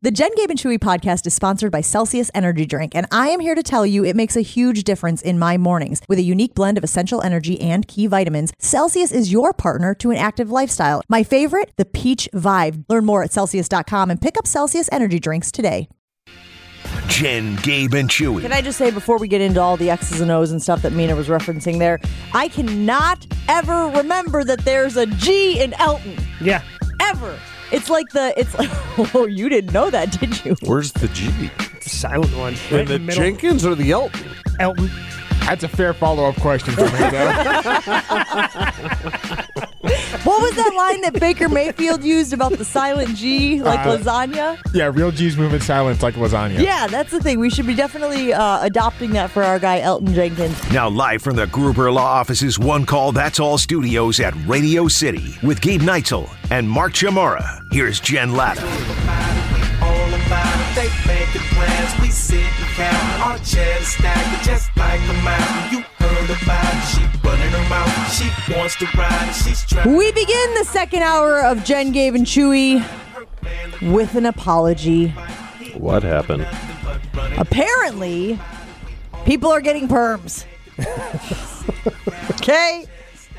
The Jen, Gabe, and Chewy podcast is sponsored by Celsius Energy Drink, and I am here to tell you it makes a huge difference in my mornings. With a unique blend of essential energy and key vitamins, Celsius is your partner to an active lifestyle. My favorite, the Peach Vibe. Learn more at Celsius.com and pick up Celsius Energy Drinks today. Jen, Gabe, and Chewy. Can I just say before we get into all the X's and O's and stuff that Mina was referencing there, I cannot ever remember that there's a G in Elton. Yeah. Ever. It's like, oh, you didn't know that, did you? Where's the G? It's a silent one. In Right the middle. Jenkins or the Elton? Elton. That's a fair follow-up question for me, though. What was that line that Baker Mayfield used about the silent G, like lasagna? Yeah, real G's moving silence like lasagna. Yeah, that's the thing. We should be definitely adopting that for our guy Elton Jenkins. Now live from the Gruber Law Office's One Call That's All studios at Radio City with Gabe Neitzel and Mark Chamorro. Here's Jen Latta. They making plans, we sit and count. Our chairs stacked just like a mountain. You heard about it, she running her mouth. She wants to ride, she's trying. We begin the second hour of Jen, Gabe, and Chewy with an apology. What happened? Apparently, people are getting perms. Okay?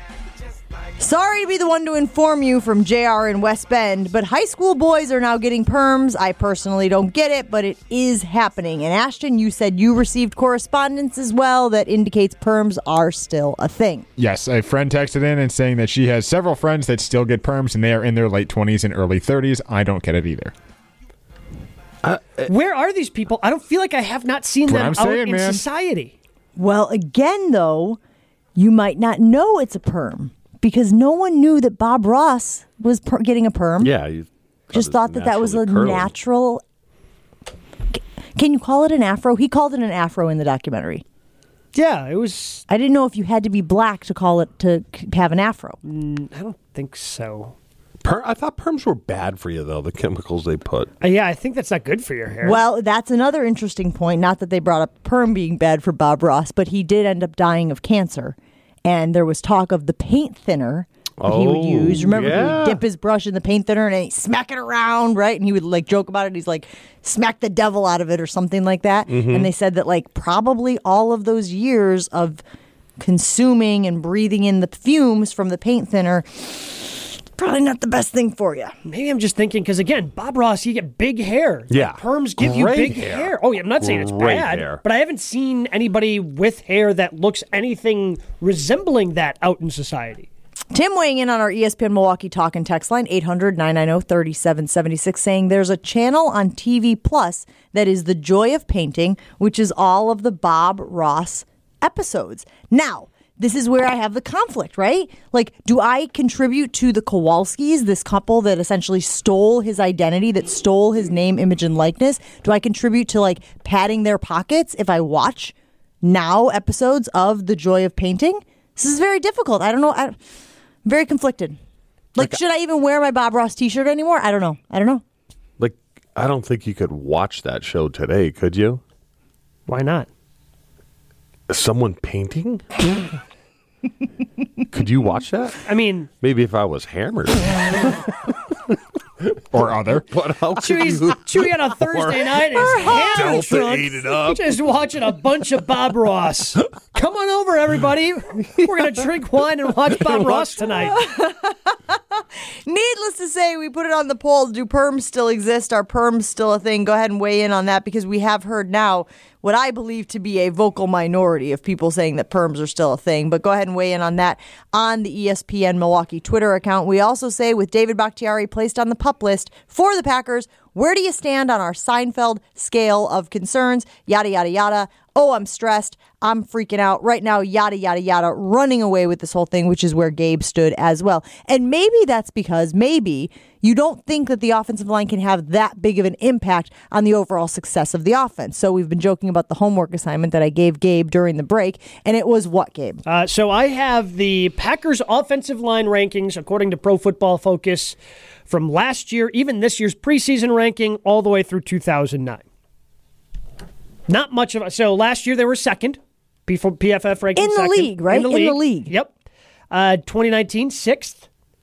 Sorry to be the one to inform you from JR in West Bend, but high school boys are now getting perms. I personally don't get it, but it is happening. And Ashton, you said you received correspondence as well that indicates perms are still a thing. Yes, a friend texted in and saying that she has several friends that still get perms, and they are in their late 20s and early 30s. I don't get it either. Where are these people? I don't feel like I have not seen them That's what I'm out saying, in man. society. Well, again, though, you might not know it's a perm because no one knew that Bob Ross was getting a perm. Yeah. You Just thought that was a naturally curly. natural. Can you call it an afro? He called it an afro in the documentary. Yeah, it was. I didn't know if you had to be black to call it to have an afro. I don't think so. I thought perms were bad for you, though, the chemicals they put. Yeah, I think that's not good for your hair. Well, that's another interesting point. Not that they brought up perm being bad for Bob Ross, but he did end up dying of cancer. And there was talk of the paint thinner that he would use. Remember, he would dip his brush in the paint thinner and he'd smack it around, right? And he would like joke about it. He's like, smack the devil out of it or something like that. Mm-hmm. And they said that like probably all of those years of consuming and breathing in the fumes from the paint thinner, probably not the best thing for you. Maybe I'm just thinking, because again, Bob Ross, you get big hair. Yeah. Like, perms give you Great big hair. hair. Oh, yeah, I'm not saying it's Great bad, hair. but I haven't seen anybody with hair that looks anything resembling that out in society. Tim weighing in on our ESPN Milwaukee talk and text line, 800-990-3776, saying there's a channel on TV Plus that is The Joy of Painting, which is all of the Bob Ross episodes. Now, this is where I have the conflict, right? Like, do I contribute to the Kowalskis, this couple that essentially stole his identity, that stole his name, image, and likeness? Do I contribute to, like, padding their pockets if I watch now episodes of The Joy of Painting? This is very difficult. I don't know. I'm very conflicted. Like, should I even wear my Bob Ross t-shirt anymore? I don't know. Like, I don't think you could watch that show today, could you? Why not? Someone painting? Could you watch that? I mean, Maybe if I was hammered. Or other. But how could Chewy's you? Chewy on a Thursday night is hammered Delta drunk, ate it up. just watching a bunch of Bob Ross. Come on over, everybody. We're going to drink wine and watch Bob Ross tonight. Needless to say, we put it on the poll. Do perms still exist? Are perms still a thing? Go ahead and weigh in on that because we have heard now what I believe to be a vocal minority of people saying that perms are still a thing. But go ahead and weigh in on that on the ESPN Milwaukee Twitter account. We also say with David Bakhtiari placed on the PUP list for the Packers, where do you stand on our Seinfeld scale of concerns? Yada, yada, yada. Oh, I'm stressed. I'm freaking out right now. Yada, yada, yada. Running away with this whole thing, which is where Gabe stood as well. And maybe that's because maybe you don't think that the offensive line can have that big of an impact on the overall success of the offense. So we've been joking about the homework assignment that I gave Gabe during the break. And it was what, Gabe? So I have the Packers offensive line rankings according to Pro Football Focus from last year, even this year's preseason ranking, all the way through 2009. Not much of a... So last year they were second. PFF ranking In the second. league, right? In the league. Yep. 2019, sixth.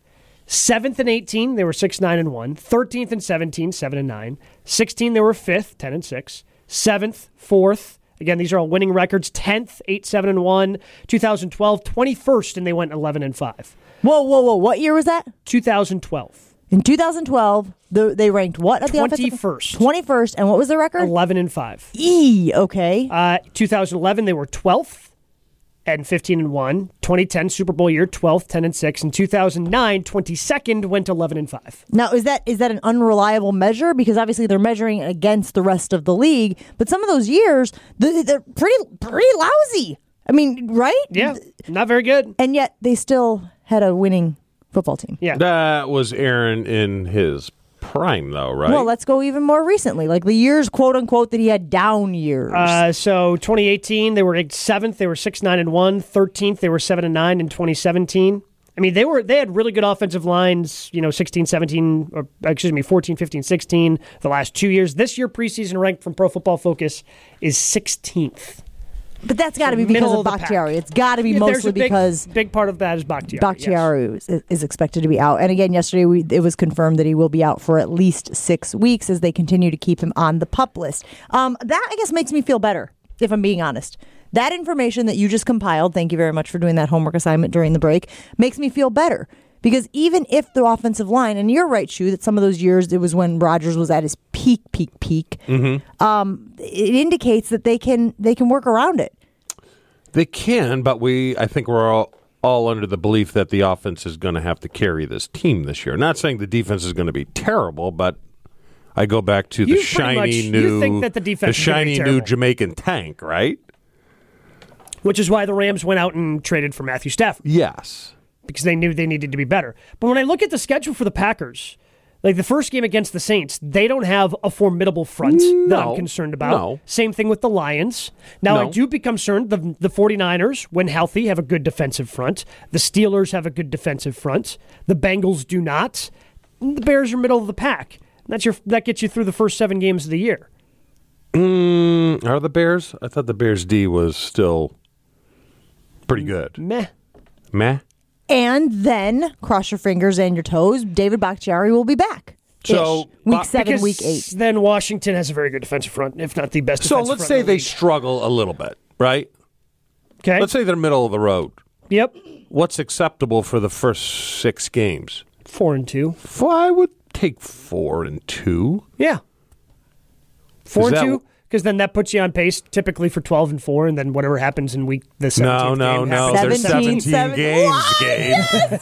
7th and 18, they were 6-9-1. 13th and 17, 7-9. 16, they were 5th, 10-6. 7th, 4th. Again, these are all winning records. 10th, 8-7-1. 2012, 21st, and they went 11-5. Whoa. What year was that? 2012. In 2012, they ranked what at the 21st. 21st, and what was their record? 11-5. Okay. 2011, they were 12th and 15-1. 2010 Super Bowl year, 12th, 10-6. And 2009, 22nd, went 11-5. Now, is that an unreliable measure? Because obviously they're measuring it against the rest of the league, but some of those years they're pretty lousy. I mean, right? Yeah, not very good. And yet they still had a winning football team. Yeah, That was Aaron in his prime, though, right? Well, let's go even more recently, like the years, quote unquote, that he had down years. So 2018, they were 7th. They were 6-9-1. 13th, they were 7-9 in 2017. I mean, they had really good offensive lines, 16, 17, or 14, 15, 16, the last 2 years. This year, preseason ranked from Pro Football Focus is 16th. But that's got to be because of Bakhtiari. It's got to be mostly because big part of that is Bakhtiari. Bakhtiari is expected to be out. And again, yesterday it was confirmed that he will be out for at least 6 weeks as they continue to keep him on the PUP list. That, I guess, makes me feel better, if I'm being honest. That information that you just compiled, thank you very much for doing that homework assignment during the break, makes me feel better. Because even if the offensive line, and you're right, Shu, that some of those years, it was when Rodgers was at his peak, it indicates that they can work around it. They can, but I think we're all under the belief that the offense is going to have to carry this team this year. Not saying the defense is going to be terrible, but I go back to the shiny new Jamaican tank, right? Which is why the Rams went out and traded for Matthew Stafford. Yes. Because they knew they needed to be better. But when I look at the schedule for the Packers, like the first game against the Saints, they don't have a formidable front that I'm concerned about. No. Same thing with the Lions. Now, I do be concerned the 49ers, when healthy, have a good defensive front. The Steelers have a good defensive front. The Bengals do not. And the Bears are middle of the pack. That gets you through the first 7 games of the year. Are the Bears? I thought the Bears' D was still pretty good. Meh. And then, cross your fingers and your toes, David Bakhtiari will be back. So week 7, week 8. Then Washington has a very good defensive front, if not the best So defensive front. let's say they struggle a little bit, right? Okay. Let's say they're middle of the road. Yep. What's acceptable for the first 6 games? 4-2. Well, I would take 4-2. Yeah. 4-2. Because then that puts you on pace typically for 12-4, and then whatever happens in week the 17th game happens. There's 17 games, Gabe.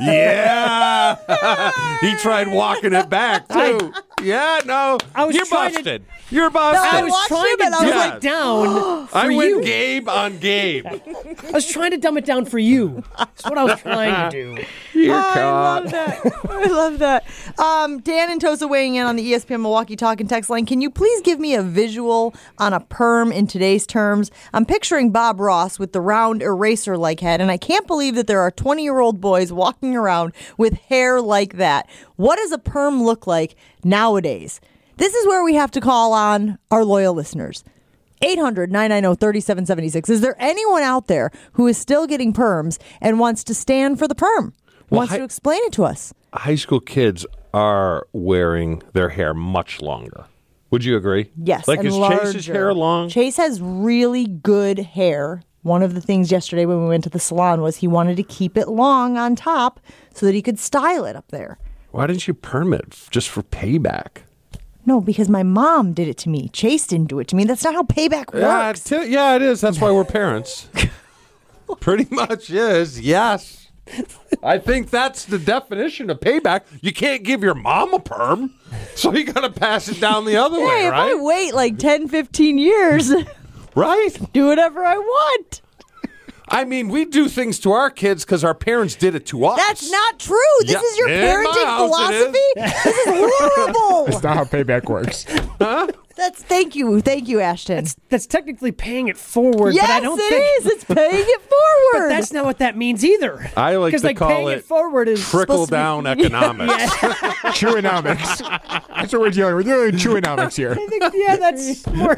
Yeah. He tried walking it back, too. You're busted. You're busted. I was trying to dumb it down for I you. went Gabe on Gabe. I was trying to dumb it down for you. That's what I was trying to do. You're I caught. love that. Dan and Tosa weighing in on the ESPN Milwaukee Talk and Text line. Can you please give me a visual on a perm in today's terms? I'm picturing Bob Ross with the round eraser-like head, and I can't believe that there are 20-year-old boys walking around with hair like that. What does a perm look like nowadays? This is where we have to call on our loyal listeners. 800-990-3776. Is there anyone out there who is still getting perms and wants to stand for the perm? Wants to explain it to us? High school kids are wearing their hair much longer. Would you agree? Yes. Like, and is larger. Chase's hair long? Chase has really good hair. One of the things yesterday when we went to the salon was he wanted to keep it long on top so that he could style it up there. Why didn't you perm it just for payback? No, because my mom did it to me. Chase didn't do it to me. That's not how payback works. Yeah, it is. That's why we're parents. Pretty much is, yes. I think that's the definition of payback. You can't give your mom a perm, so you got to pass it down the other way, If right? I wait like 10, 15 years, Right? do whatever I want. I mean, we do things to our kids because our parents did it to us. That's not true. This Yeah, is your in my parenting house it philosophy. This is horrible. That's not how payback works. Thank you, Ashton. That's technically paying it forward. Yes, but I don't it think is. It's paying it forward. But that's not what that means either. I like to call paying it forward is trickle-down economics. Chewonomics. That's what we're dealing with. We're doing chewonomics here. That's more.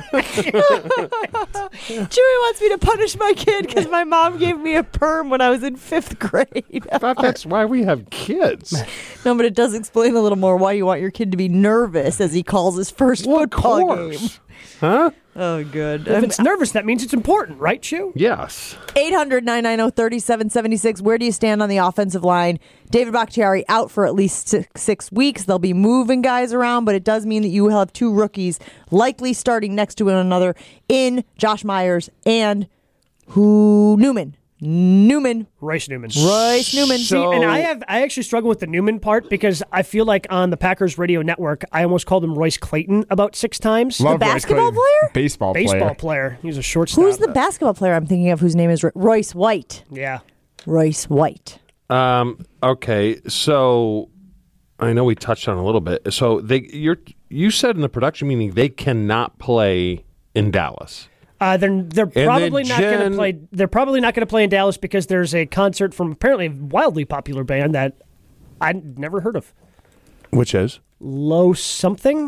Chewy wants me to punish my kid because my mom gave me a perm when I was in 5th grade. I thought that's why we have kids. No, but it does explain a little more why you want your kid to be nervous as he calls his first football game. Huh? Oh, good. If it's nervous, that means it's important, right, Chew? Yes. 800-990-3776. Where do you stand on the offensive line? David Bakhtiari out for at least 6 weeks. They'll be moving guys around, but it does mean that you will have 2 rookies likely starting next to one another in Josh Myers and Newman. Royce Newman. So, and I actually struggle with the Newman part because I feel like on the Packers radio network, I almost called him Royce Clayton about 6 times. Love The Royce basketball Clayton. player? Baseball player. He's a shortstop. Who's the basketball player I'm thinking of whose name is Royce White? Yeah. Royce White. Okay, so I know we touched on it a little bit. So you said in the production meeting they cannot play in Dallas. They're probably not going to play. They're probably not going to play in Dallas because there's a concert from apparently a wildly popular band that I'd never heard of. Which is Los something.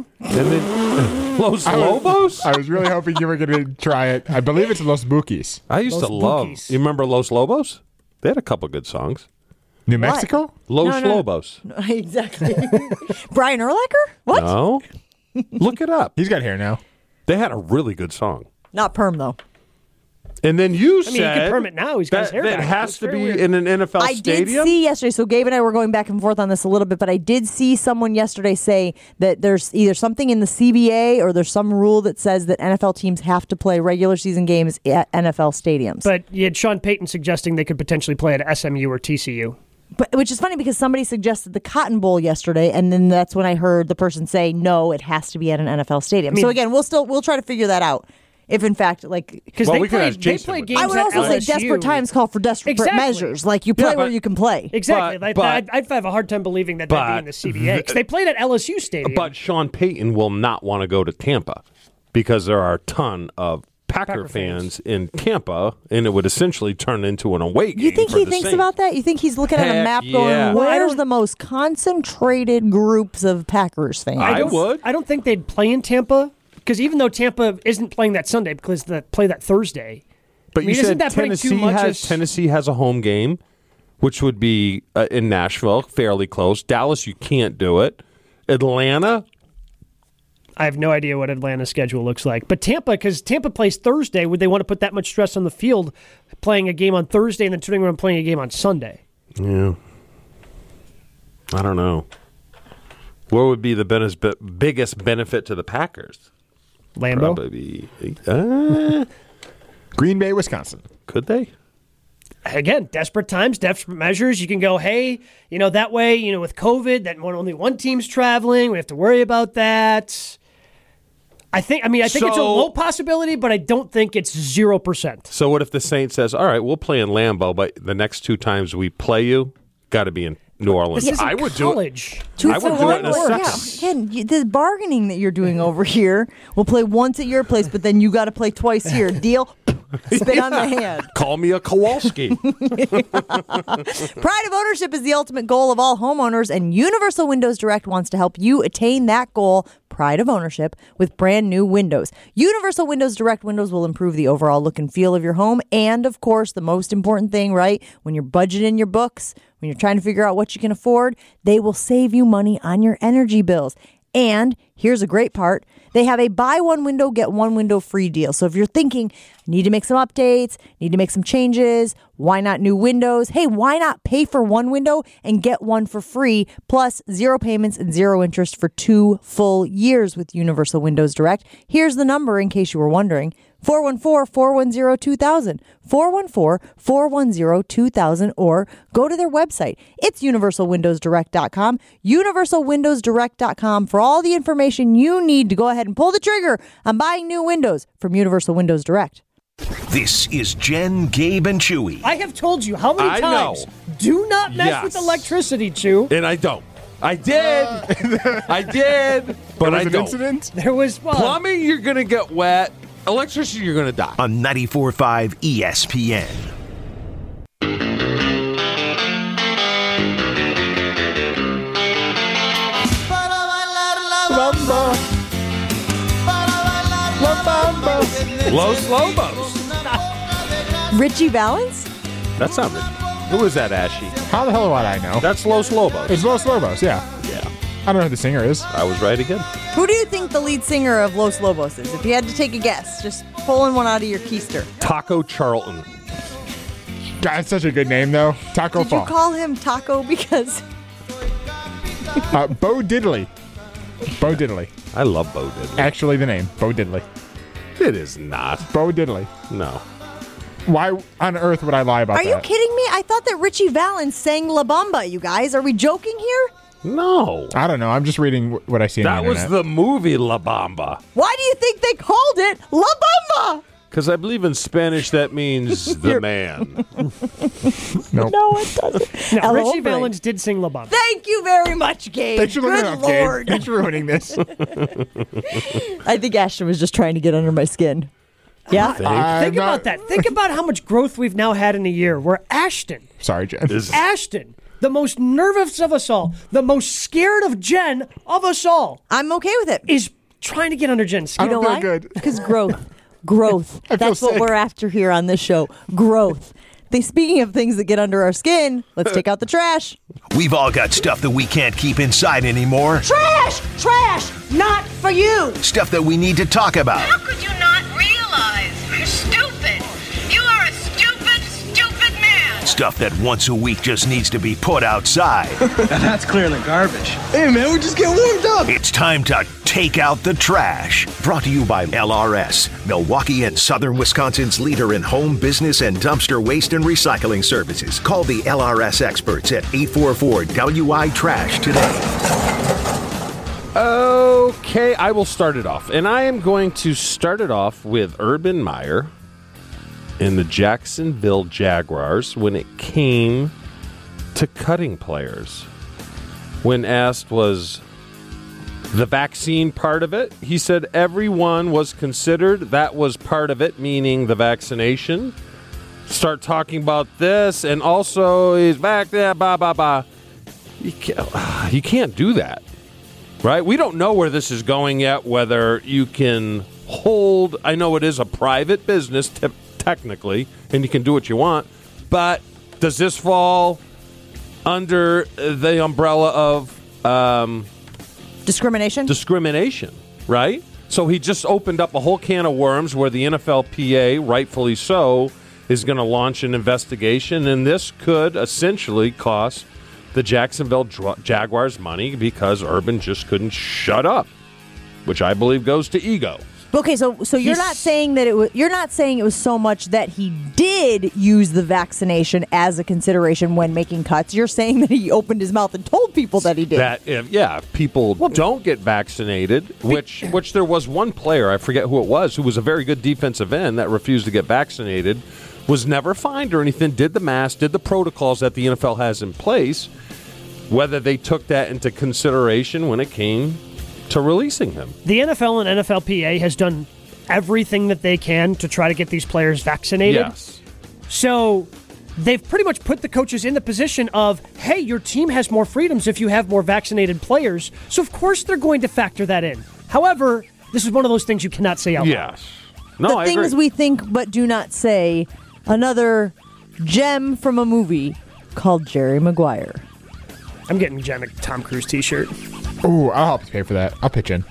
Los Lobos. I was really hoping you were going to try it. I believe it's Los Buquis. I used to love. Buquis. You remember Los Lobos? They had a couple good songs. New Mexico? Los Lobos. Exactly. Brian Urlacher? What? No, look it up. He's got hair now. They had a really good song. Not perm, though. And then you I mean, he can perm it now. He's got his hair that back. has It's to very be weird. in an NFL I stadium. did see yesterday, so Gabe and I were going back and forth on this a little bit, but I did see someone yesterday say that there's either something in the CBA or there's some rule that says that NFL teams have to play regular season games at NFL stadiums. But you had Sean Payton suggesting they could potentially play at SMU or TCU. But which is funny because somebody suggested the Cotton Bowl yesterday, and then that's when I heard the person say, no, it has to be at an NFL stadium. So again, we'll try to figure that out. If in fact, because Well, they we could play ask Jason games with I would at also say LSU. desperate times call for desperate Exactly. measures. Like you play Yeah, where but- you can play. Exactly. But- I'd have a hard time believing that that'd be in the CBA because they played at LSU Stadium. But Sean Payton will not want to go to Tampa because there are a ton of Packer fans in Tampa, and it would essentially turn into an away game. You think for he the thinks Saints. about that? You think he's looking at a Heck map yeah. going, Well, I where's don't- the most concentrated groups of Packers fans? I would. I don't think they'd play in Tampa because even though Tampa isn't playing that Sunday because they play that Thursday. But I mean, you isn't said that putting too Tennessee much has a home game, which would be in Nashville, fairly close. Dallas, you can't do it. Atlanta, I have no idea what Atlanta's schedule looks like. But Tampa, because Tampa plays Thursday, would they want to put that much stress on the field playing a game on Thursday and then turning around and playing a game on Sunday? yeah, I don't know. What would be the biggest benefit to the Packers? Lambeau? Probably. Green Bay, Wisconsin. Could they? Again, desperate times, desperate measures. You can go, hey, that way, with COVID, that only one team's traveling. We have to worry about that. I think it's a low possibility, but I don't think it's 0%. So what if the Saints says, all right, we'll play in Lambeau, but the next 2 times we play you, got to be in New Orleans. This isn't I would college. do it. I would do it in a Yeah, second. again, the bargaining that you're doing over here, we'll play once at your place, but then you got to play twice here. Deal? Spit on the hand. Call me a Kowalski. Pride of ownership is the ultimate goal of all homeowners, and Universal Windows Direct wants to help you attain that goal, pride of ownership, with brand new windows. Universal Windows Direct windows will improve the overall look and feel of your home, and of course, the most important thing, right? When you're budgeting your books, when you're trying to figure out what you can afford, they will save you money on your energy bills. And here's a great part. They have a buy one window, get one window free deal. So if you're thinking, need to make some updates, need to make some changes, why not new windows? Hey, why not pay for one window and get one for free, plus 0 payments and 0 interest for 2 full years with Universal Windows Direct? Here's the number in case you were wondering. 414-410-2000, 414-410-2000, or go to their website. It's universalwindowsdirect.com, universalwindowsdirect.com for all the information you need to go ahead and pull the trigger on buying new windows from Universal Windows Direct. This is Jen, Gabe, and Chewy. I have told you how many I times. know. Do not mess Yes. with electricity, Chew. And I don't. I did. I did. But I An don't. incident? There was Plumbing, you're going to get wet. Electricity, you're going to die. On 94.5 ESPN. Los Lobos. Richie Valens? That's not Richie. Who is that, Ashy? How the hell would I know? That's Los Lobos. It's Los Lobos, yeah. Yeah. I don't know who the singer is. I was right again. Who do you think the lead singer of Los Lobos is? If you had to take a guess, just pulling one out of your keister. Taco Charlton. God, it's such a good name, though. Taco Did you Fall. call him Taco because... Bo Diddley. Bo Diddley. I love Bo Diddley. Actually, the name. Bo Diddley. It is not. Bo Diddley. No. Why on earth would I lie about Are that? you kidding me? I thought that Richie Valens sang La Bamba, you guys. Are we joking here? No. I don't know. I'm just reading what I see on That the was internet. the movie La Bamba. Why do you think they called it La Bamba? Because I believe in Spanish that means the man. Nope. No, it doesn't. No, El Richie Hombre. Valens did sing La Bamba. Thank you very much, Gabe. Thanks for looking Good it up, Gabe. Lord. Thanks for ruining this. I think Ashton was just trying to get under my skin. Yeah? Think about that. Think about how much growth we've now had in a year where Ashton, Sorry, Jen. the most nervous of us all, the most scared of Jen of us all, I'm okay with it. is trying to get under Jen's skin. I don't know feel why? good. Because growth. Growth. I feel That's what sick. we're after here on this show. Growth. Speaking of things that get under our skin, let's take out the trash. We've all got stuff that we can't keep inside anymore. Trash! Trash! Not for you! Stuff that we need to talk about. How could you not realize? You're stupid. You are a stupid, stupid man. Stuff that once a week just needs to be put outside. That's clearly garbage. Hey, man, we're just getting warmed up. It's time to take out the trash. Brought to you by LRS, Milwaukee and Southern Wisconsin's leader in home, business, and dumpster waste and recycling services. Call the LRS experts at 844-WI-TRASH today. Okay, I will start it off. And I am going to start it off with Urban Meyer and the Jacksonville Jaguars when it came to cutting players. When asked, was the vaccine part of it? He said everyone was considered. That was part of it, meaning the vaccination. Start talking about this, and also he's back there, blah, blah, blah. You can't do that. Right? We don't know where this is going yet, whether you can hold. I know it is a private business, technically, and you can do what you want, but does this fall under the umbrella of Discrimination? discrimination, right? So he just opened up a whole can of worms where the NFLPA, rightfully so, is going to launch an investigation, and this could essentially cost the Jacksonville Jaguars money because Urban just couldn't shut up, which I believe goes to ego. Okay, so you're not saying that you're not saying it was so much that he did use the vaccination as a consideration when making cuts. You're saying that he opened his mouth and told people that he did. That if people don't get vaccinated, which there was one player, I forget who it was, who was a very good defensive end that refused to get vaccinated, was never fined or anything, did the mask, did the protocols that the NFL has in place, whether they took that into consideration when it came to releasing him. The NFL and NFLPA has done everything that they can to try to get these players vaccinated. Yes. So they've pretty much put the coaches in the position of, hey, your team has more freedoms if you have more vaccinated players. So, of course, they're going to factor that in. However, this is one of those things you cannot say out loud. Yes. No, the I things agree. we think but do not say. Another gem from a movie called Jerry Maguire. I'm getting Jen a Tom Cruise t-shirt. Ooh, I'll help pay for that. I'll pitch in.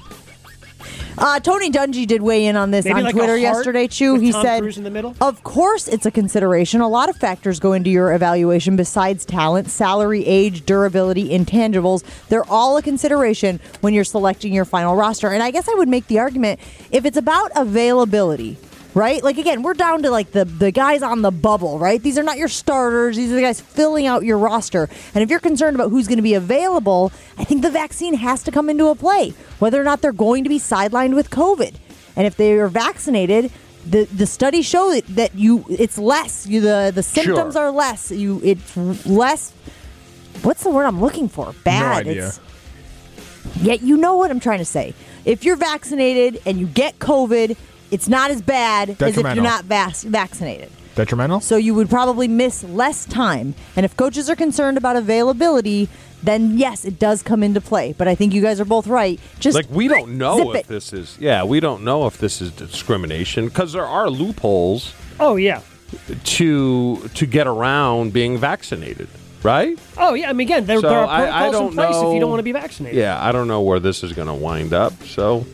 Tony Dungy did weigh in on this Maybe on like a Twitter heart yesterday, Chew. with He Tom said, Cruise in the middle? of course it's a consideration. A lot of factors go into your evaluation besides talent, salary, age, durability, intangibles. They're all a consideration when you're selecting your final roster. And I guess I would make the argument, if it's about availability, right? Like, again, we're down to, like, the guys on the bubble, right? These are not your starters. These are the guys filling out your roster. And if you're concerned about who's going to be available, I think the vaccine has to come into a play, whether or not they're going to be sidelined with COVID. And if they are vaccinated, the studies show that it's less. The symptoms Sure. are less. It's less what's the word I'm looking for? Bad. No idea. Yet you know what I'm trying to say. If you're vaccinated and you get COVID, it's not as bad as if you're not vaccinated. Detrimental? So you would probably miss less time. And if coaches are concerned about availability, then yes, it does come into play. But I think you guys are both right. Just like we don't know zip if this is we don't know if this is discrimination because there are loopholes. Oh yeah. To get around being vaccinated, right? Oh yeah. I mean, again, there are protocols in place if you don't want to be vaccinated. Yeah, I don't know where this is going to wind up. So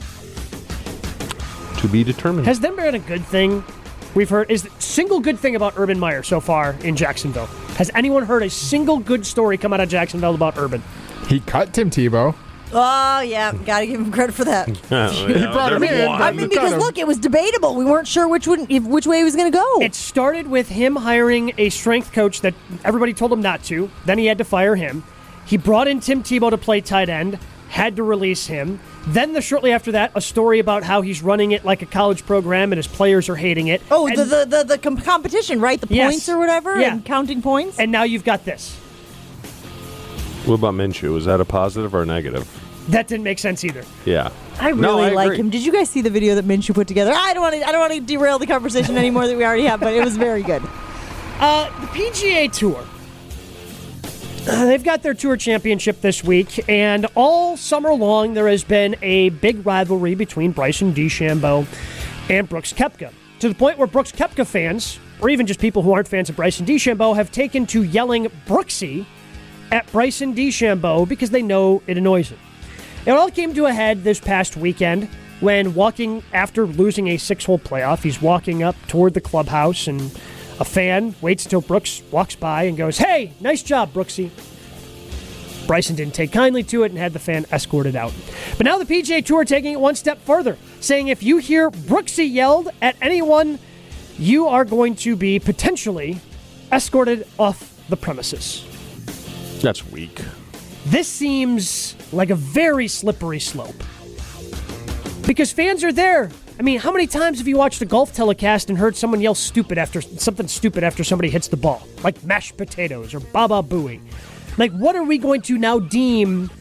to be determined. Has there been a good thing? We've heard is the single good thing about Urban Meyer so far in Jacksonville. Has anyone heard a single good story come out of Jacksonville about Urban? He cut Tim Tebow. Oh, yeah. Got to give him credit for that. He brought him in. I mean, because look, it was debatable. We weren't sure which way he was going to go. It started with him hiring a strength coach that everybody told him not to. Then he had to fire him. He brought in Tim Tebow to play tight end, had to release him. Then shortly after that, a story about how he's running it like a college program and his players are hating it. Oh, and the competition, right? The points or whatever, and counting points. And now you've got this. What about Minshew? Is that a positive or a negative? That didn't make sense either. Yeah, I really like him. Did you guys see the video that Minshew put together? I don't want to derail the conversation anymore that we already have, but it was very good. The PGA Tour. They've got their tour championship this week, and all summer long there has been a big rivalry between Bryson DeChambeau and Brooks Koepka, to the point where Brooks Koepka fans, or even just people who aren't fans of Bryson DeChambeau, have taken to yelling Brooksy at Bryson DeChambeau because they know it annoys him. It all came to a head this past weekend when walking after losing a 6-hole playoff, he's walking up toward the clubhouse and a fan waits till Brooks walks by and goes, "Hey, nice job, Brooksy." Bryson didn't take kindly to it and had the fan escorted out. But now the PGA Tour taking it one step further, saying if you hear Brooksy yelled at anyone, you are going to be potentially escorted off the premises. That's weak. This seems like a very slippery slope. Because fans are there. I mean, how many times have you watched a golf telecast and heard someone yell something stupid after somebody hits the ball? Like mashed potatoes or Baba Booey. Like, what are we going to now deem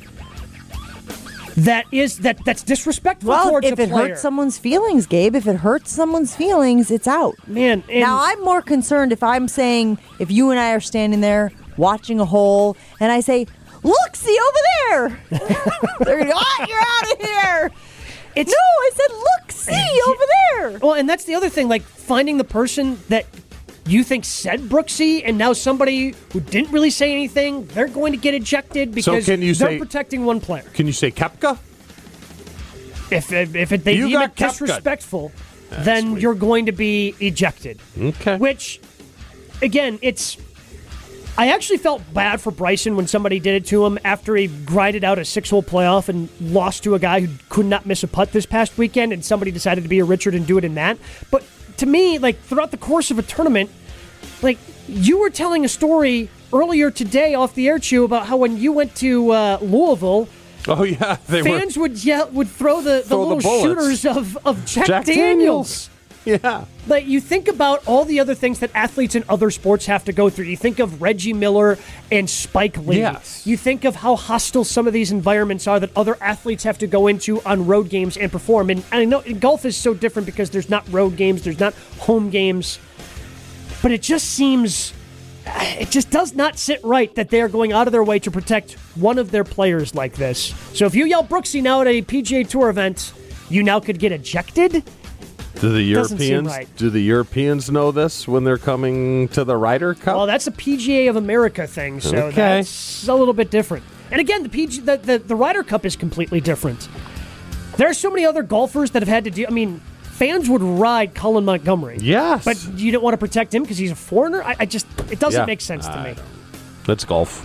that's disrespectful towards a player? Well, if it hurts someone's feelings, Gabe, if it hurts someone's feelings, it's out. Man, now I'm more concerned if I'm saying, if you and I are standing there watching a hole and I say, "Look, see over there." They're going to go, "Oh, you're out of here." No, I said, "Look, see over there." Well, and that's the other thing, like finding the person that you think said Brooksy, and now somebody who didn't really say anything, they're going to get ejected because they're protecting one player. Can you say Koepka? If they deem it disrespectful, then you're going to be ejected. Okay. Which, again, I actually felt bad for Bryson when somebody did it to him after he grinded out a 6-hole playoff and lost to a guy who could not miss a putt this past weekend, and somebody decided to be a Richard and do it in that. But to me, like, throughout the course of a tournament, like, you were telling a story earlier today off the air, Chew, about how when you went to Louisville, oh yeah, fans would throw the little shooters of Jack Daniels. Yeah. Like, you think about all the other things that athletes in other sports have to go through. You think of Reggie Miller and Spike Lee. Yes. You think of how hostile some of these environments are that other athletes have to go into on road games and perform. And I know golf is so different because there's not road games, there's not home games. But it just does not sit right that they are going out of their way to protect one of their players like this. So if you yell Brooksy now at a PGA Tour event, you now could get ejected? Do the Europeans know this when they're coming to the Ryder Cup? Well, that's a PGA of America thing, so that's a little bit different. And again, the Ryder Cup is completely different. There are so many other golfers that have had to do. I mean, fans would ride Colin Montgomery. Yes, but you don't want to protect him because he's a foreigner. It doesn't make sense to me. That's golf.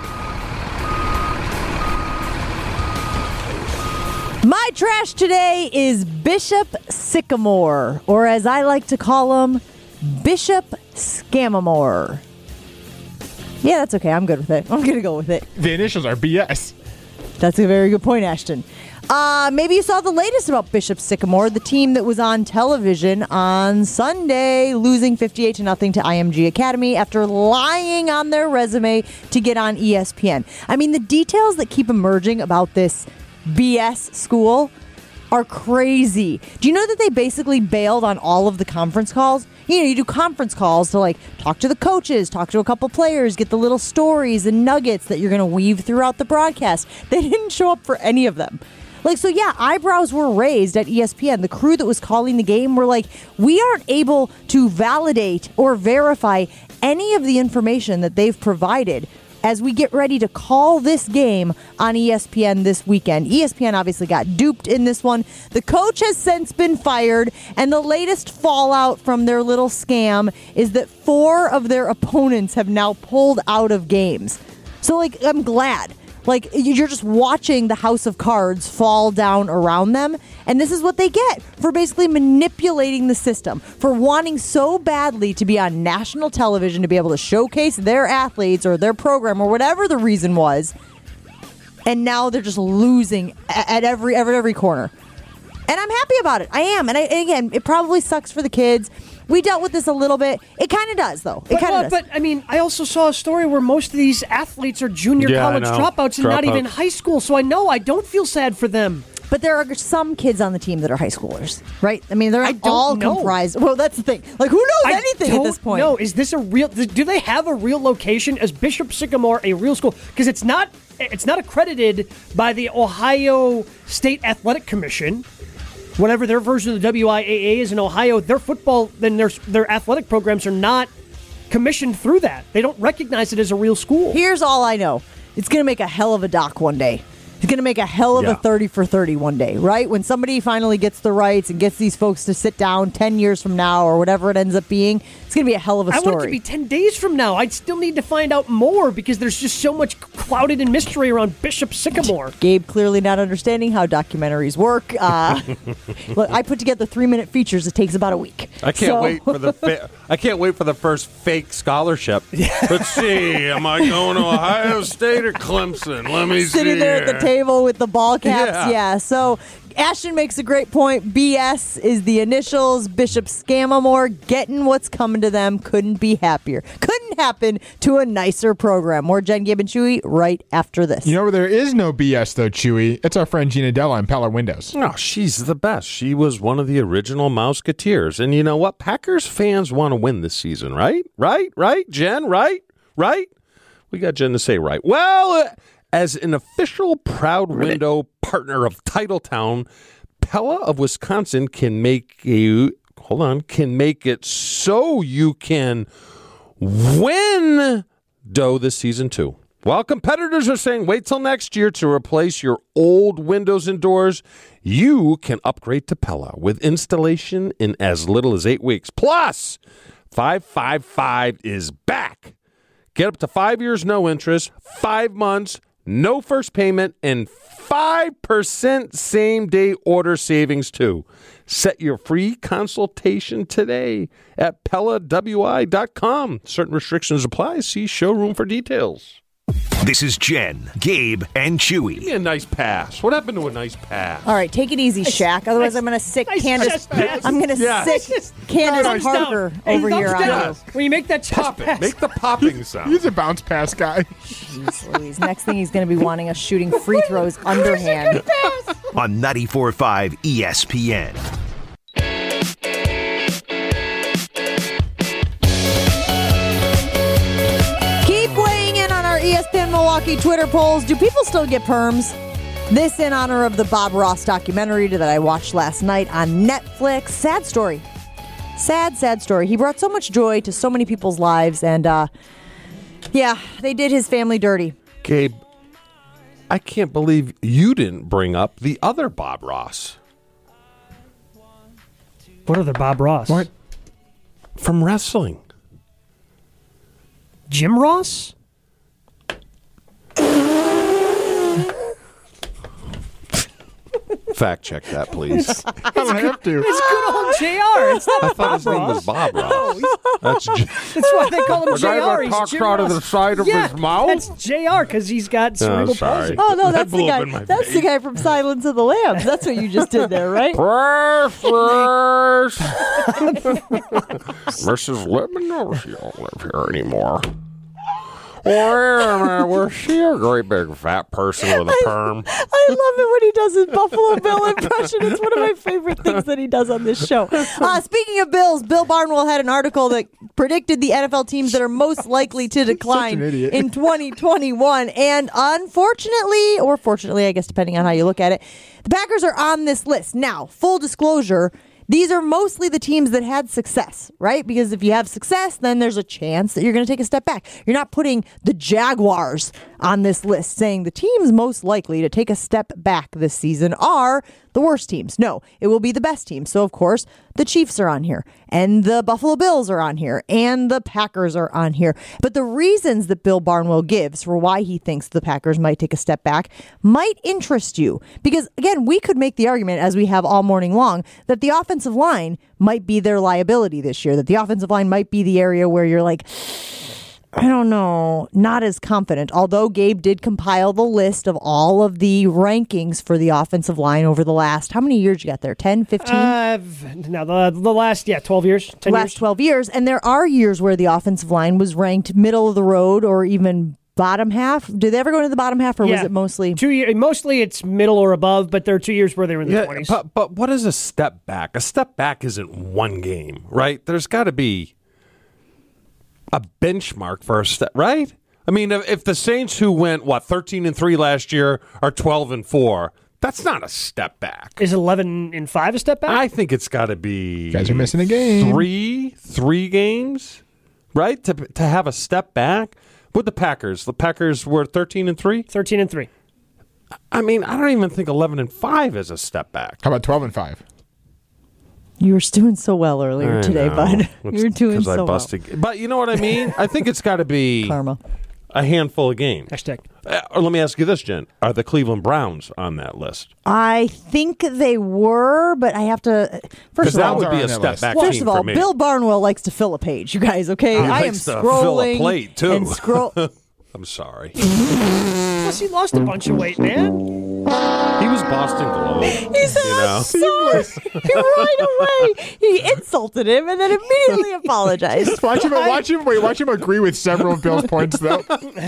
My trash today is Bishop Sycamore, or as I like to call him, Bishop Scamamore. Yeah, that's okay. I'm good with it. I'm going to go with it. The initials are BS. That's a very good point, Ashton. Maybe you saw the latest about Bishop Sycamore, the team that was on television on Sunday, losing 58-0 to IMG Academy after lying on their resume to get on ESPN. I mean, the details that keep emerging about this BS school are crazy. Do you know that they basically bailed on all of the conference calls? You do conference calls to talk to the coaches, talk to a couple players, get the little stories and nuggets that you're going to weave throughout the broadcast. They didn't show up for any of them. Eyebrows were raised at ESPN. The crew that was calling the game were like, we aren't able to validate or verify any of the information that they've provided as we get ready to call this game on ESPN this weekend. ESPN obviously got duped in this one. The coach has since been fired, and the latest fallout from their little scam is that 4 of their opponents have now pulled out of games. So, I'm glad. You're just watching the house of cards fall down around them, and this is what they get for basically manipulating the system, for wanting so badly to be on national television to be able to showcase their athletes or their program or whatever the reason was, and now they're just losing at every corner. And I'm happy about it. I am. And again, it probably sucks for the kids. We dealt with this a little bit. It kind of does, though. It kind of does. But, I mean, I also saw a story where most of these athletes are junior college dropouts and not even high school. So I don't feel sad for them. But there are some kids on the team that are high schoolers, right? I mean, they're all comprised. Well, that's the thing. Who knows anything at this point? No, is this a real? Do they have a real location? Is Bishop Sycamore a real school? Because it's not accredited by the Ohio State Athletic Commission. Whatever their version of the WIAA is in Ohio, their football, then their athletic programs are not commissioned through that. They don't recognize it as a real school. Here's all I know. It's going to make a hell of a doc one day. It's going to make a hell of a 30 for 30 one day, right? When somebody finally gets the rights and gets these folks to sit down 10 years from now or whatever it ends up being, it's going to be a hell of a story. I want it to be 10 days from now. I'd still need to find out more because there's just so much clouded in mystery around Bishop Sycamore. Gabe clearly not understanding how documentaries work. Look, I put together 3-minute features. It takes about a week. I can't wait for the first fake scholarship. Let's see. Am I going to Ohio State or Clemson? Let me see. Sitting there at the table with the ball caps. Yeah. So Ashton makes a great point. BS is the initials. Bishop Scamamore getting what's coming to them. Couldn't be happier. Couldn't happen to a nicer program. More Jen, Gabe, and Chewy right after this. You know where there is no BS, though, Chewy? It's our friend Gina Della on Peller Windows. Oh, she's the best. She was one of the original Mouseketeers. And you know what? Packers fans want to win this season, right? Right, Jen? Right? We got Jen to say right. Well, as an official Proud Window partner of Titletown, Pella of Wisconsin can make it so you can win dough this season too. While competitors are saying wait till next year to replace your old windows and doors, you can upgrade to Pella with installation in as little as 8 weeks. Plus, 555 is back. Get up to 5 years, no interest, 5 months, no first payment, and 5% same-day order savings, too. Set your free consultation today at PellaWI.com. Certain restrictions apply. See showroom for details. This is Jen, Gabe, and Chewy. Give me a nice pass. What happened to a nice pass? All right, take it easy, Shaq. Otherwise, I'm going to sick Candace. I'm going to sick Candace Parker over here on you. When you make that Pop it. Make the popping sound. He's a bounce pass guy. Jeez Louise. Next thing he's going to be wanting us shooting free throws underhand. On 94.5 ESPN. ESPN Milwaukee Twitter polls. Do people still get perms? This in honor of the Bob Ross documentary that I watched last night on Netflix. Sad story. Sad story. He brought so much joy to so many people's lives, and they did his family dirty. Gabe, I can't believe you didn't bring up the other Bob Ross. What other Bob Ross? What? From wrestling. Jim Ross? Fact check that, please. I don't have to. It's good old JR. It's not I thought his name was Bob Ross. That's That's why they call him JR. He's Jim out of the Ross. side of Yeah, his mouth. that's JR because he's got cerebral sorry. palsy. Oh no, That that's the blew up in guy. my That's the face. guy from Silence of the Lambs. That's what you just did there, right? Breakfast. Mrs. Lippman, she don't live here anymore. Was she a great big fat person with a perm? I love it when he does his Buffalo Bill impression. It's one of my favorite things that he does on this show. Speaking of Bills, Bill Barnwell had an article that predicted the NFL teams that are most likely to decline in 2021. And unfortunately, or fortunately, I guess depending on how you look at it, the Packers are on this list. Now, full disclosure, these are mostly the teams that had success, right? Because if you have success, then there's a chance that you're going to take a step back. You're not putting the Jaguars on this list saying the teams most likely to take a step back this season are the worst teams. No, it will be the best teams. So, of course, the Chiefs are on here, and the Buffalo Bills are on here, and the Packers are on here. But the reasons that Bill Barnwell gives for why he thinks the Packers might take a step back might interest you. Because, again, we could make the argument, as we have all morning long, that the offensive line might be their liability this year, that the offensive line might be the area where you're like, I don't know, not as confident. Although Gabe did compile the list of all of the rankings for the offensive line over the last, how many years you got there? 10, 15? No, the last, 12 years. 10 last years. 12 years. And there are years where the offensive line was ranked middle of the road or even bottom half. Did they ever go into the bottom half, or was it mostly? 2 years? Mostly it's middle or above, but there are 2 years where they were in the 20s. But what is a step back? A step back isn't one game, right? There's got to be a benchmark for a step, right? I mean, if the Saints, who went 13-3 last year, are 12-4, that's not a step back. Is 11-5 a step back? I think it's got to be. You guys are missing a game. Three games, right? To have a step back with the Packers were 13-3. 13-3. I mean, I don't even think 11-5 is a step back. How about 12-5? You were doing so well earlier today, bud. You were doing so well. But you know what I mean? I think it's got to be Karma. A handful of games. Hashtag. Or let me ask you this, Jen. Are the Cleveland Browns on that list? I think they were, but I have to. First of that all, would be a step back. First of all, Bill Barnwell likes to fill a page, you guys. Okay, I am likes to scrolling fill a plate too. and scroll. I'm sorry. Plus, he lost a bunch of weight, man. He was Boston Globe. He said, "Seamless." Right away, he insulted him and then immediately apologized. Watch him agree with several of Bill's points, though.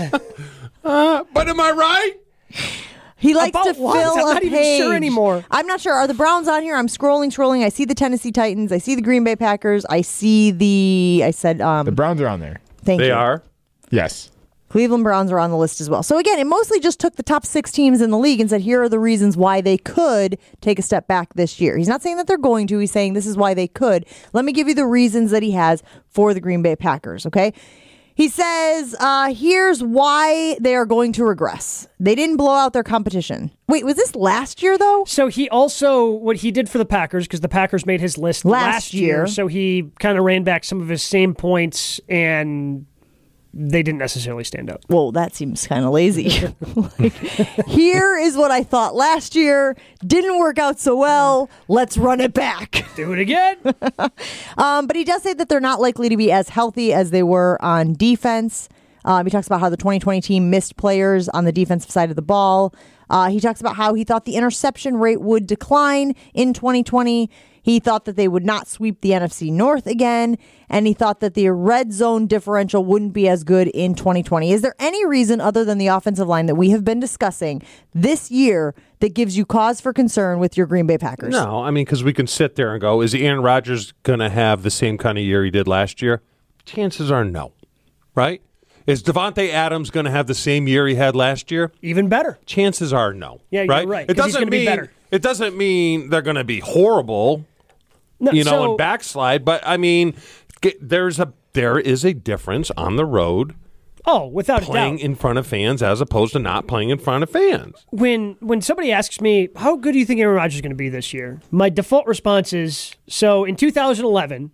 But am I right? He likes About to what? fill I'm a not even page. sure anymore. I'm not sure. Are the Browns on here? I'm scrolling. I see the Tennessee Titans. I see the Green Bay Packers. I see the. I said. The Browns are on there. Thank you. They are. Yes. Cleveland Browns are on the list as well. So again, it mostly just took the top 6 teams in the league and said, here are the reasons why they could take a step back this year. He's not saying that they're going to. He's saying this is why they could. Let me give you the reasons that he has for the Green Bay Packers, okay? He says, here's why they are going to regress. They didn't blow out their competition. Wait, was this last year, though? So he also, what he did for the Packers, because the Packers made his list last year, so he kind of ran back some of his same points, and they didn't necessarily stand out. Well, that seems kind of lazy. Here is what I thought last year. Didn't work out so well. Let's run it back. Do it again. But he does say that they're not likely to be as healthy as they were on defense. He talks about how the 2020 team missed players on the defensive side of the ball. He talks about how he thought the interception rate would decline in 2020. He thought that they would not sweep the NFC North again, and he thought that the red zone differential wouldn't be as good in 2020. Is there any reason other than the offensive line that we have been discussing this year that gives you cause for concern with your Green Bay Packers? No, I mean, because we can sit there and go, is Aaron Rodgers going to have the same kind of year he did last year? Chances are no, right? Is Devontae Adams going to have the same year he had last year? Even better. Chances are no. Yeah, right? You're right. It doesn't he's mean be better. It doesn't mean they're going to be horrible. No, and backslide. But I mean, there is a difference on the road. Oh, without a doubt. Playing in front of fans as opposed to not playing in front of fans. When somebody asks me, how good do you think Aaron Rodgers is going to be this year? My default response is, so in 2011,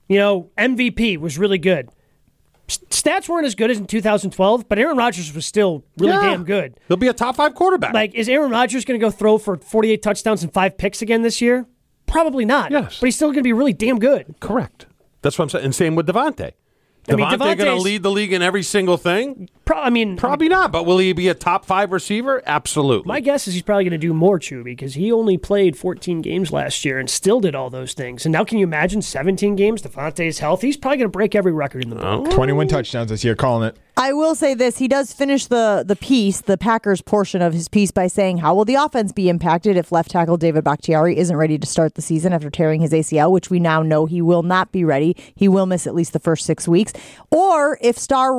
MVP was really good. Stats weren't as good as in 2012, but Aaron Rodgers was still really damn good. He'll be a top 5 quarterback. Like, is Aaron Rodgers going to go throw for 48 touchdowns and 5 picks again this year? Probably not. Yes. But he's still going to be really damn good. Correct. That's what I'm saying. And same with Devontae. Devontae going to lead the league in every single thing? Probably not. But will he be a top 5 receiver? Absolutely. My guess is he's probably going to do more, Chew, because he only played 14 games last year and still did all those things. And now can you imagine 17 games? Devontae's healthy. He's probably going to break every record in the book. 21 touchdowns this year, calling it. I will say this. He does finish the piece, the Packers portion of his piece, by saying, how will the offense be impacted if left tackle David Bakhtiari isn't ready to start the season after tearing his ACL, which we now know he will not be ready. He will miss at least the first 6 weeks. Or if star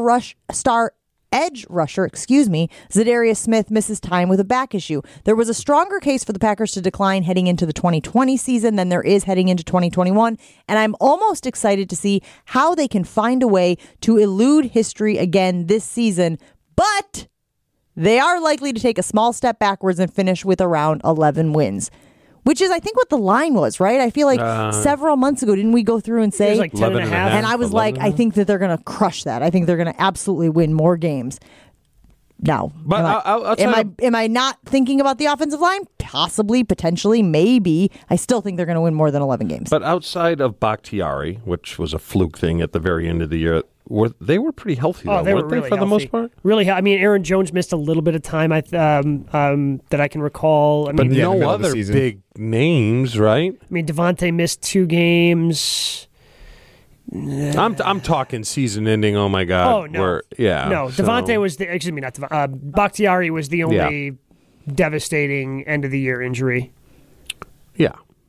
edge rusher, Zadarius Smith misses time with a back issue. There was a stronger case for the Packers to decline heading into the 2020 season than there is heading into 2021, and I'm almost excited to see how they can find a way to elude history again this season, but they are likely to take a small step backwards and finish with around 11 wins. Which is, I think, what the line was, right? I feel like several months ago, didn't we go through and say? It was like 10.5. And I was like, I think that they're going to crush that. I think they're going to absolutely win more games. Now, but am I not thinking about the offensive line? Possibly, potentially, maybe. I still think they're going to win more than 11 games. But outside of Bakhtiari, which was a fluke thing at the very end of the year, they were pretty healthy, though, they weren't were really they, for the most part? Really, I mean, Aaron Jones missed a little bit of time that I can recall. But no other big names, right? I mean, Devontae missed 2 games. I'm talking season ending. Oh my God! Oh no! Devontae was Bakhtiari was the only devastating end of the year injury. Yeah.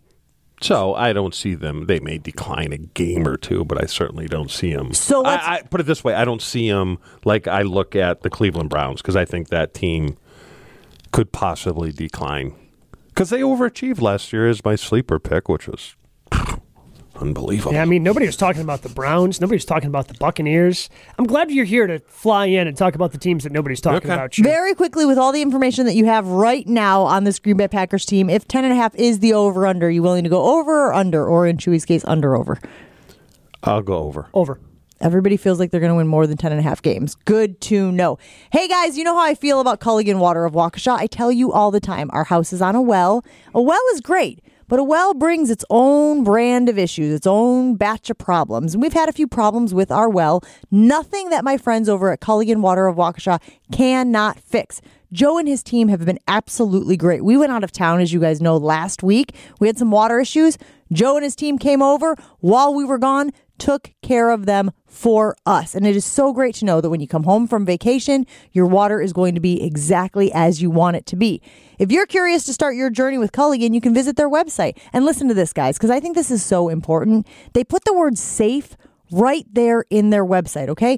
So I don't see them. They may decline a game or two, but I certainly don't see them. So I put it this way: I don't see them like I look at the Cleveland Browns, because I think that team could possibly decline because they overachieved last year as my sleeper pick, which was unbelievable. Yeah, I mean, nobody was talking about the Browns. Nobody was talking about the Buccaneers. I'm glad you're here to fly in and talk about the teams that nobody's talking about. Very quickly, with all the information that you have right now on this Green Bay Packers team, if 10.5 is the over-under, are you willing to go over or under? Or in Chewy's case, under-over? I'll go over. Over. Everybody feels like they're going to win more than 10.5 games. Good to know. Hey, guys, you know how I feel about Culligan Water of Waukesha? I tell you all the time, our house is on a well. A well is great. But a well brings its own brand of issues, its own batch of problems. And we've had a few problems with our well. Nothing that my friends over at Culligan Water of Waukesha cannot fix. Joe and his team have been absolutely great. We went out of town, as you guys know, last week. We had some water issues. Joe and his team came over while we were gone, took care of them for us. And it is so great to know that when you come home from vacation, your water is going to be exactly as you want it to be. If you're curious to start your journey with Culligan, you can visit their website. And listen to this, guys, because I think this is so important. They put the word safe right there in their website, okay?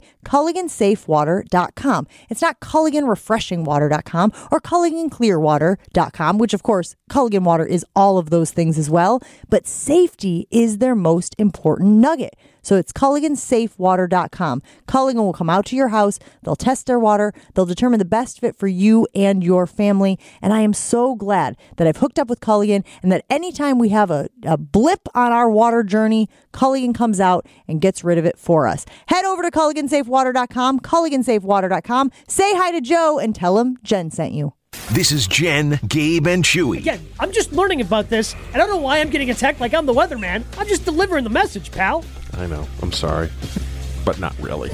CulliganSafeWater.com. It's not CulliganRefreshingWater.com or CulliganClearWater.com, which, of course, Culligan Water is all of those things as well. But safety is their most important nugget. So it's CulliganSafeWater.com. Culligan will come out to your house. They'll test their water. They'll determine the best fit for you and your family. And I am so glad that I've hooked up with Culligan and that anytime we have a blip on our water journey, Culligan comes out and gets rid of it for us. Head over to CulliganSafeWater.com, CulliganSafeWater.com. Say hi to Joe and tell him Jen sent you. This is Jen, Gabe, and Chewy. Again, I'm just learning about this. I don't know why I'm getting attacked like I'm the weatherman. I'm just delivering the message, pal. I know. I'm sorry. But not really.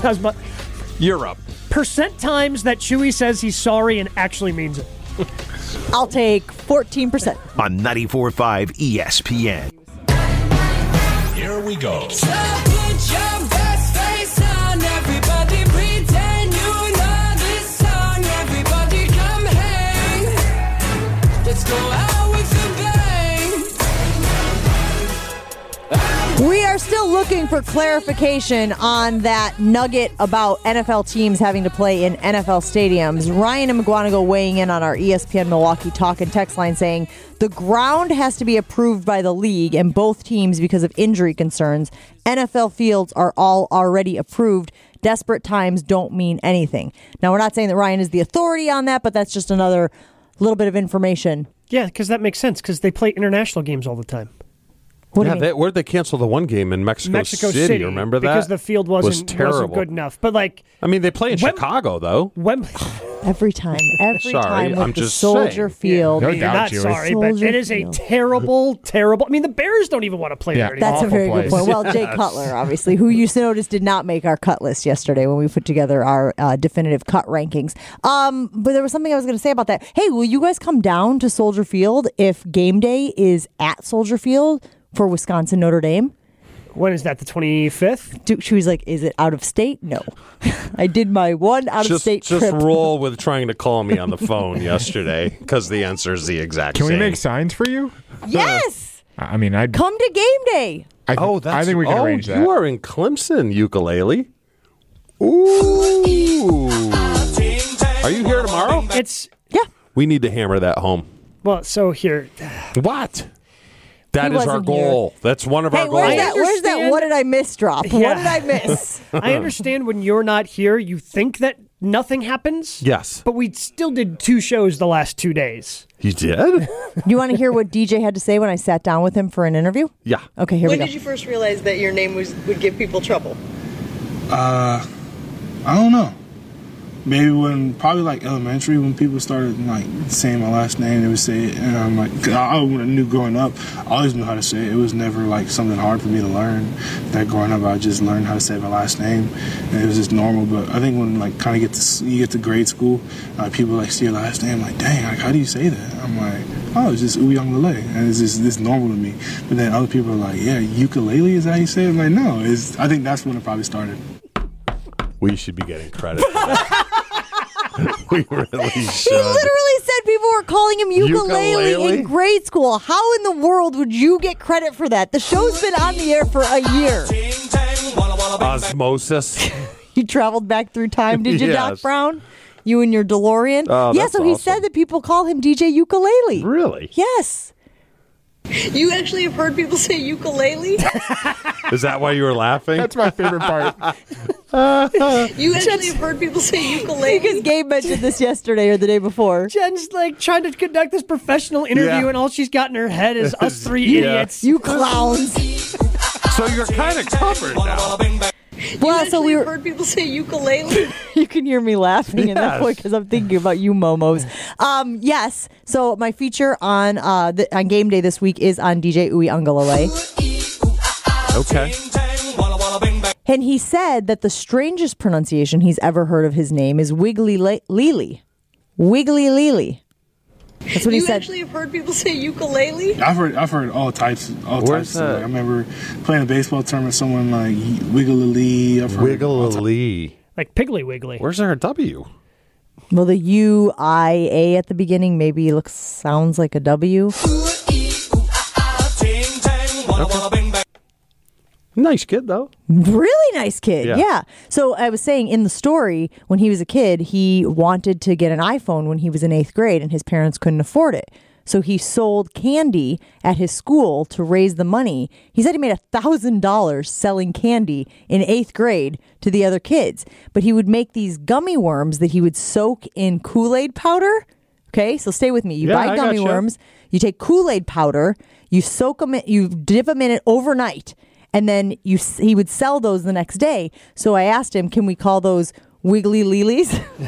You're up. Percent times that Chewy says he's sorry and actually means it. I'll take 14%. On 94.5 ESPN. Here we go. So put your best face on, everybody pretend you know this song. Everybody come hang. Let's go out with a bang. We are still looking for clarification on that nugget about NFL teams having to play in NFL stadiums. Ryan and McGuanago weighing in on our ESPN Milwaukee talk and text line saying the ground has to be approved by the league and both teams because of injury concerns. NFL fields are all already approved. Desperate times don't mean anything. Now, we're not saying that Ryan is the authority on that, but that's just another little bit of information. Yeah, because that makes sense because they play international games all the time. What do you mean? Where'd they cancel the one game in Mexico City? Remember that? Because the field wasn't terrible. good enough. But like, I mean, they play in Chicago though. Every time Sorry, with I'm the just Soldier saying. Field. No you're doubt, not Julie. sorry, but Soldier it is Field. a terrible. I mean, the Bears don't even want to play there anymore. That's a very Awful good place. point. Well, Jay Cutler, obviously, who you noticed did not make our cut list yesterday when we put together our definitive cut rankings. But there was something I was going to say about that. Hey, will you guys come down to Soldier Field if game day is at Soldier Field for Wisconsin Notre Dame? When is that? The 25th? She was like, "Is it out of state?" No, I did my one out of state Just trip. roll with trying to call me on the phone yesterday because the answer is the exact Can same. we make signs for you? Yes, I mean, I'd come to game day. I think we can arrange that. You are in Clemson, ukulele. Ooh. Are you here tomorrow? Yeah. We need to hammer that home. Well, so here. What? That He is our wasn't goal. here. That's one of our Hey, goals. where's that? understand- What did I miss? Drop. Yeah. What did I miss? I understand when you're not here, you think that nothing happens. Yes. But we still did 2 shows the last 2 days. You did? You want to hear what DJ had to say when I sat down with him for an interview? Yeah. Okay, here When we go. did you first realize that your name would give people trouble? I don't know. Maybe when probably like elementary, when people started like saying my last name, they would say it, and I'm like, I knew growing up, I always knew how to say it. It was never like something hard for me to learn. That growing up, I just learned how to say my last name, and it was just normal. But I think when like kind of you get to grade school, people like see your last name, like, dang, like how do you say that? I'm like, oh, it's just Uyunglele, and it's just this normal to me. But then other people are like, yeah, ukulele is that how you say it? I'm like, no, I think that's when it probably started. We should be getting credit for that. We really He should. literally said people were calling him ukulele Ukulele? in grade school. How in the world would you get credit for that? The show's been on the air for a year. Osmosis. You traveled back through time, did you, Doc Yes. Brown? You and your DeLorean? Oh, yeah, that's so he awesome. said that people call him DJ Ukulele. Really? Yes. You actually have heard people say ukulele? Is that why you were laughing? That's my favorite part. You actually have heard people say ukulele? Because Gabe mentioned this yesterday or the day before. Jen's like trying to conduct this professional interview, Yeah. and all she's got in her head is us 3 Yeah. idiots. You clowns. So you're kind of covered now. Well, so we have were. heard people say ukulele? You can hear me laughing at that Yes. point because I'm thinking about you, momos. Yes. So my feature on game day this week is on DJ Uyunglele. Okay. And he said that the strangest pronunciation he's ever heard of his name is Wiggly Lily. Wiggly Lily. That's what he You said. actually have heard people say ukulele? I've heard all types. Where's Of, that? I remember playing a baseball tournament. Someone like Wiggle-a-lee. I've heard all types. Wiggly. Like Piggly Wiggly. Where's our W? Well, the UIA at the beginning maybe sounds like a W. Nice kid, though. Really nice kid. Yeah. Yeah. So I was saying in the story, when he was a kid, he wanted to get an iPhone when he was in 8th grade and his parents couldn't afford it. So he sold candy at his school to raise the money. He said he made $1,000 selling candy in 8th grade to the other kids. But he would make these gummy worms that he would soak in Kool-Aid powder. Okay, so stay with me. You Yeah, buy I gummy gotcha. worms, you take Kool-Aid powder, you soak them, you dip them in it overnight. And then he would sell those the next day. So I asked him, can we call those Wiggly Lilies?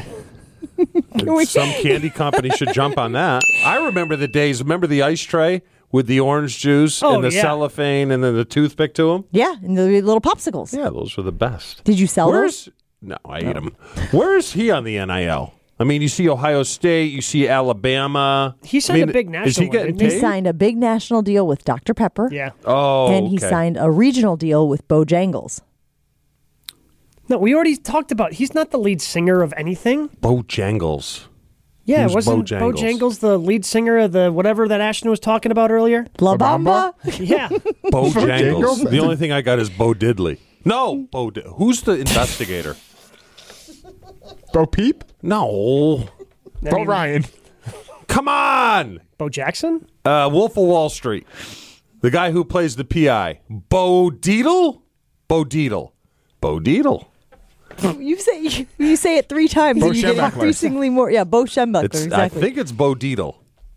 Some candy company should jump on that. I remember the days. Remember the ice tray with the orange juice Oh, and the yeah. cellophane and then the toothpick to them? Yeah, and the little popsicles. Yeah, those were the best. Did you sell those? No, I ate them. Where is he on the NIL? I mean, you see Ohio State, you see Alabama. He signed a big national Is he one, getting didn't He paid? signed a big national deal with Dr. Pepper. Yeah. Oh, And he okay. signed a regional deal with Bojangles. No, we already talked about he's not the lead singer of anything. Bojangles. Yeah, Who's wasn't Bojangles? Bojangles the lead singer of the whatever that Ashton was talking about earlier? La Bamba? Yeah. Bojangles. The only thing I got is Bo Diddley. No, who's the investigator? Bo Peep? No. Bo Ryan. Come on. Bo Jackson? Wolf of Wall Street. The guy who plays the PI. Bo Deedle? Bo Deedle. Bo Deedle. You say it 3 times Bo and you get Schembechler. increasingly more. Yeah, Bo Schembechler, exactly. I think it's Bo Deedle.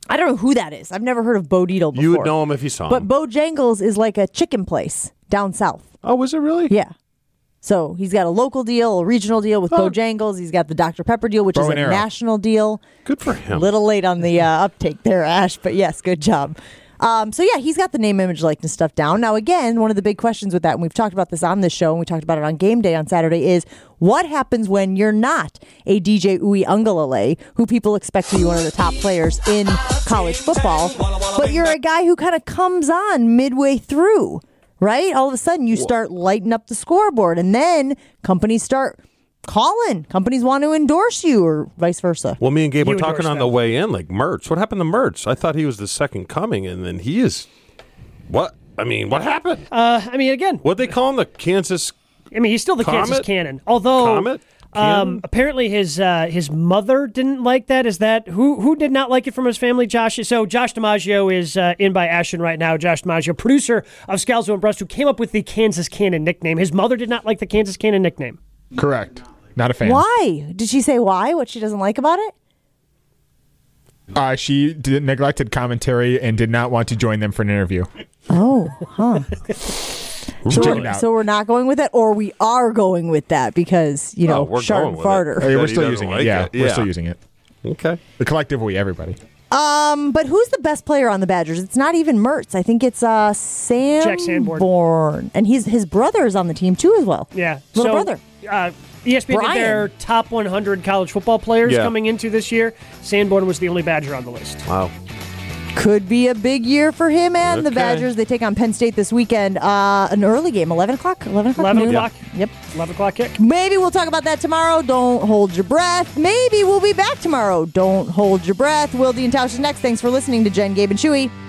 I don't know who that is. I've never heard of Bo Dietl before. You would know him if you saw him. But Bojangles is like a chicken place down south. Oh, was it really? Yeah. So he's got a local deal, a regional deal with Bojangles. He's got the Dr. Pepper deal, which is a national deal. Good for him. A little late on the uptake there, Ash, but yes, good job. So yeah, he's got the name, image, likeness stuff down. Now, again, one of the big questions with that, and we've talked about this on this show, and we talked about it on Game Day on Saturday, is what happens when you're not a DJ Uiagalelei, who people expect to be one of the top players in college football, but you're a guy who kind of comes on midway through, right? All of a sudden, you start lighting up the scoreboard, and then companies start calling. Companies want to endorse you, or vice versa. Well, me and Gabe were talking on the way in, like Mertz. What happened to Mertz? I thought he was the second coming, and then he is. What? I mean, what happened? Again, what they call him, the Kansas? I mean, he's still the Comet? Kansas Cannon. Although, Comet? apparently his mother didn't like that. Is that who did not like it from his family? Josh. So Josh DiMaggio is in by Ashton right now. Josh DiMaggio, producer of Scalzo and Brust, who came up with the Kansas Cannon nickname. His mother did not like the Kansas Cannon nickname. Correct. Not a fan. Why? Did she say why? What she doesn't like about it? She neglected commentary and did not want to join them for an interview. Oh, huh. So we're not going with that, or we are going with that because, Shart and Farter. We're still using it. Yeah, we're still using it. Okay. The collective we, everybody. But who's the best player on the Badgers? It's not even Mertz. I think it's Jack Sanborn. And his brother is on the team too as well. Yeah. Little brother. ESPN did their top 100 college football players coming into this year. Sanborn was the only Badger on the list. Wow. Could be a big year for him and the Badgers. They take on Penn State this weekend. An early game, 11 o'clock? 11 o'clock? 11 o'clock. Yep. 11 o'clock kick. Maybe we'll talk about that tomorrow. Don't hold your breath. Maybe we'll be back tomorrow. Don't hold your breath. Wilde and Tausch is next. Thanks for listening to Jen, Gabe, and Chewy.